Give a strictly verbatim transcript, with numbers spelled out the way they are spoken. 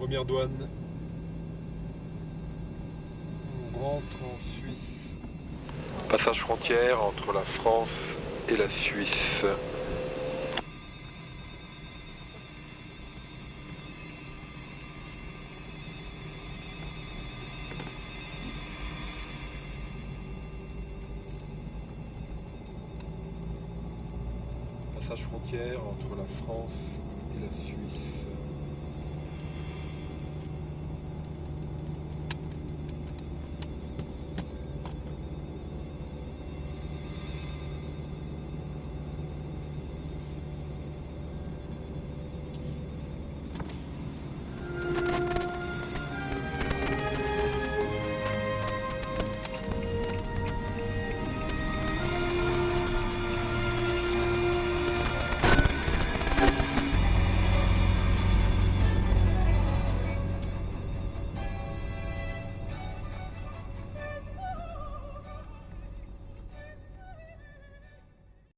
Première douane. On rentre en Suisse. Passage frontière entre la France et la Suisse. Passage frontière entre la France et la Suisse.